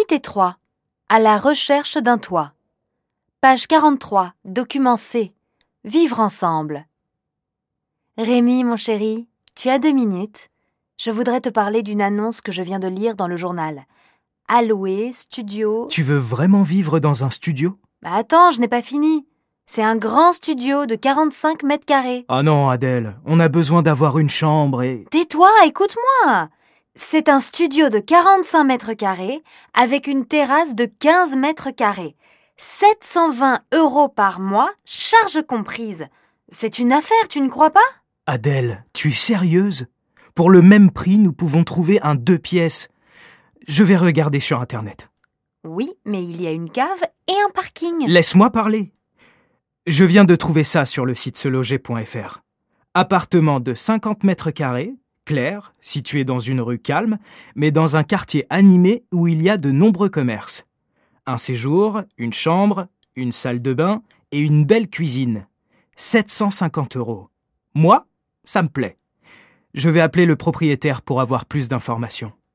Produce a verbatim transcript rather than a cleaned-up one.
Unité trois. À la recherche d'un toit. Page quarante-trois. Document C. Vivre ensemble. Rémi, mon chéri, tu as deux minutes. Je voudrais te parler d'une annonce que je viens de lire dans le journal. À louer, studio... Tu veux vraiment vivre dans un studio? Bah attends, je n'ai pas fini. C'est un grand studio de quarante-cinq mètres carrés. Ah non, Adèle, on a besoin d'avoir une chambre et... Tais-toi, écoute-moi. C'est un studio de quarante-cinq mètres carrés avec une terrasse de quinze mètres carrés. sept cent vingt euros par mois, charges comprises. C'est une affaire, tu ne crois pas? Adèle, tu es sérieuse? Pour le même prix, nous pouvons trouver un deux pièces. Je vais regarder sur Internet. Oui, mais il y a une cave et un parking. Laisse-moi parler. Je viens de trouver ça sur le site se loger point f r. Appartement de cinquante mètres carrés, clair, situé dans une rue calme, mais dans un quartier animé où il y a de nombreux commerces. Un séjour, une chambre, une salle de bain et une belle cuisine. sept cent cinquante euros. Moi, ça me plaît. Je vais appeler le propriétaire pour avoir plus d'informations.